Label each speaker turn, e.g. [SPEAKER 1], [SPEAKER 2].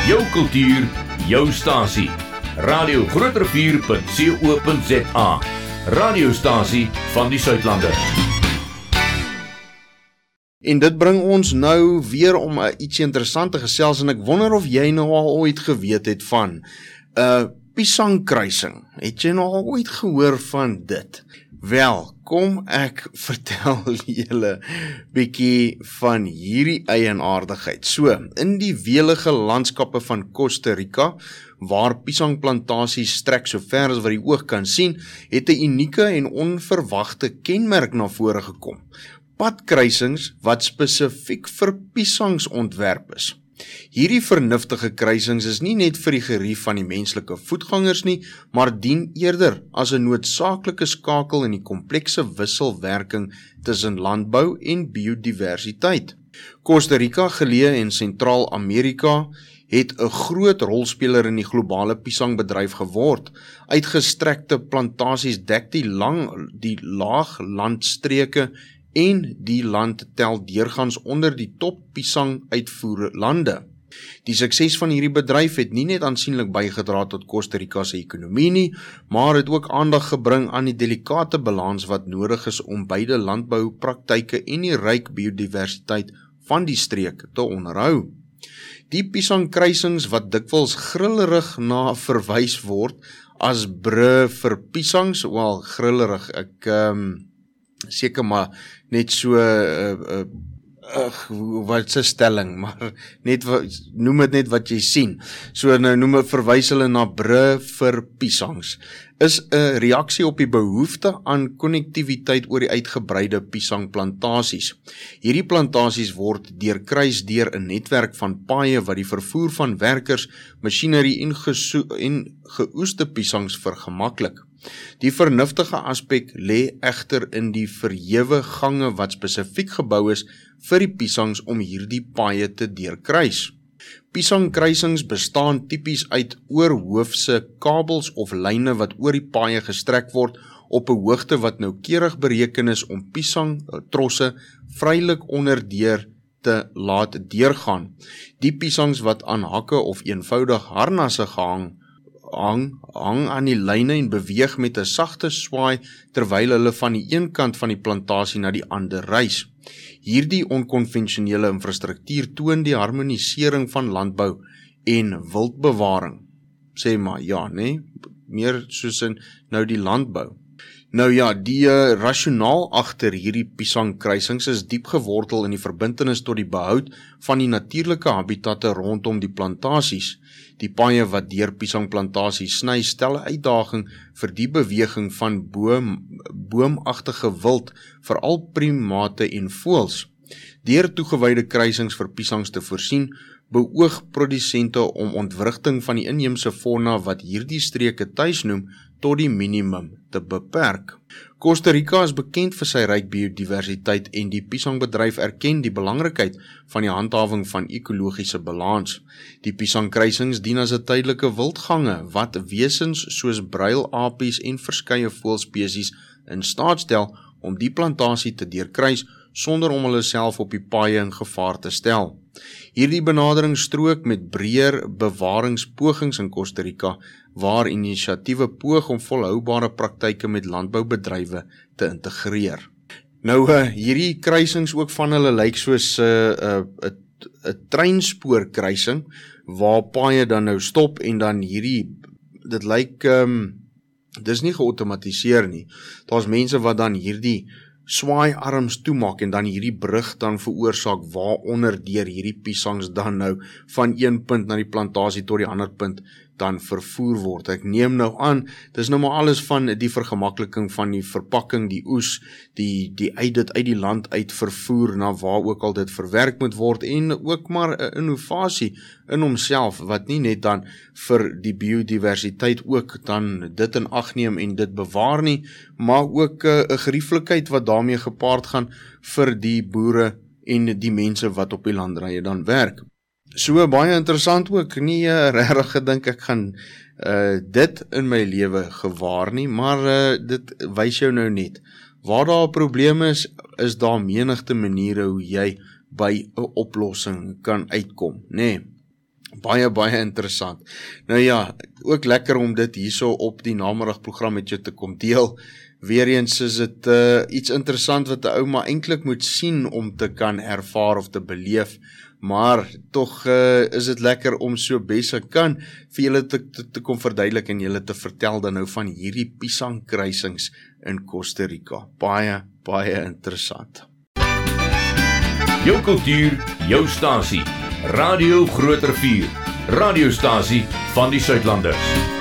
[SPEAKER 1] Jou kultuur, jou stasie. Radio Groot Rivier.co.za. Radiostasie van die Suidlande.
[SPEAKER 2] En dit bring ons nou weer om iets interessant te gesels, en ek wonder of jy nou al ooit geweet het van Pisang-kruising. Het jy nou al ooit gehoor van dit? Wel, kom ek vertel julle bietjie van hierdie eienaardigheid. So, in die welige landskappe van Costa Rica, waar pisangplantasies strek so ver as wat die oog kan sien, het 'n unieke en onverwagte kenmerk na vore gekom. Padkruisings wat spesifiek vir piesangs ontwerp is. Hierdie vernuftige kruisings is nie net vir die gerief van die menslike voetgangers nie, maar dien eerder as 'n noodsaaklike skakel in die komplekse wisselwerking tussen landbou en biodiversiteit. Costa Rica, geleë in Sentraal-Amerika, het 'n groot rolspeler in die globale pisangbedryf geword. Uitgestrekte plantasies dek die laaglandstreke en die land tel deurgangs onder die top pisang uitvoerlande. Die sukses van hierdie bedryf het nie net aansienlik bygedra tot Costa Rica se ekonomie nie, maar het ook aandag gebring aan die delikate balans wat nodig is om beide landboupraktyke en die ryk biodiversiteit van die streek te onderhou. Die pisangkruisings wat dikwels grillerig na verwys word as brûe vir piesangs, wel grillerig, ek seker maar net so wat se stelling, maar noem dit net wat jy sien. So nou verwys hulle na brûe vir piesangs. Is 'n reaksie op die behoefte aan konnektiwiteit oor die uitgebreide pisangplantasies. Hierdie plantasies word deurkruis deur 'n netwerk van paaie wat die vervoer van werkers, masjinerie en geoeste piesangs vergemaklik. Die vernuftige aspek lê egter in die verhewe gange wat spesifiek gebou is vir die piesangs om hierdie paaie te deurkruis. Pisangkruisings bestaan tipies uit oorhoofse kabels of lyne wat oor die paaie gestrek word op 'n hoogte wat noukeurig bereken is om pisangtrosse vrylik onderdeur te laat deurgaan. Die piesangs wat aan hakke of eenvoudig harnasse hang aan die lyne en beweeg met 'n sagte swaai terwyl hulle van die een kant van die plantasie na die ander reis. Hierdie onkonvensionele infrastruktuur toon die harmonisering van landbou en wildbewaring. Sê maar ja, nee, meer soos in nou die landbou. Nou ja, die rasionaal agter hierdie pisangkruisings is diep gewortel in die verbintenis tot die behoud van die natuurlike habitatte rondom die plantasies. Die paaie wat deur pisangplantasies sny stel 'n uitdaging vir die beweging van boomagtige wild, veral primate en voëls. Deur toegewyde kruisings vir piesangs te voorsien, beoog produsente om ontwrigting van die inheemse fauna wat hierdie streke tuis noem tot die minimum te beperk. Costa Rica is bekend vir sy ryk biodiversiteit en die pisangbedryf erken die belangrikheid van die handhawing van ekologiese balans. Die pisangkruisings dien as 'n tydelike wildgange wat wesens soos bruilapies en verskeie voëlspesies in staat stel om die plantasie te deurkruis sonder om hulle self op die paaie in gevaar te stel. Hierdie benadering strook met breër bewaringspogings in Costa Rica, waar inisiatiewe poog om volhoubare praktyke met landboubedrywe te integreer. Nou, hierdie kruisings ook van hulle lyk soos 'n treinspoorkruising, waar paaie dan nou stop en dan dit lyk, dis nie geautomatiseer nie. Daar's mense wat dan hierdie swaaiarms toemaak en dan hierdie brug dan veroorsaak waaronder deur hierdie piesangs dan nou van een punt na die plantasie tot die ander punt dan vervoer word. Ek neem nou aan, dis nou maar alles van die vergemakliking van die verpakking, die oes, dit uit die land uit vervoer na waar ook al dit verwerk moet word en ook maar 'n innovasie in homself wat nie net dan vir die biodiversiteit ook dan dit in ag neem en dit bewaar nie, maar ook 'n gerieflikheid wat daarmee gepaard gaan vir die boere en die mense wat op die landrye dan werk. So baie interessant ook, nie regtig gedink ek gaan dit in my lewe gewaar nie, maar dit wys jou nou net. Waar daar 'n probleem is daar menigte maniere hoe jy by 'n oplossing kan uitkom, nê. Baie interessant. Nou ja, ook lekker om dit hierso op die namiddagprogram met jou te kom deel. Weereens is dit iets interessant wat 'n ou maar eintlik moet sien om te kan ervaar of te beleef, maar tog is dit lekker om so bes ek kan vir julle te kom verduidelik en julle te vertel dan nou van hierdie pisangkruisings in Costa Rica. Baie interessant.
[SPEAKER 1] Jou kultuur, jou stasie. Radio Groot Rivier. Radiostasie van die Suidlanders.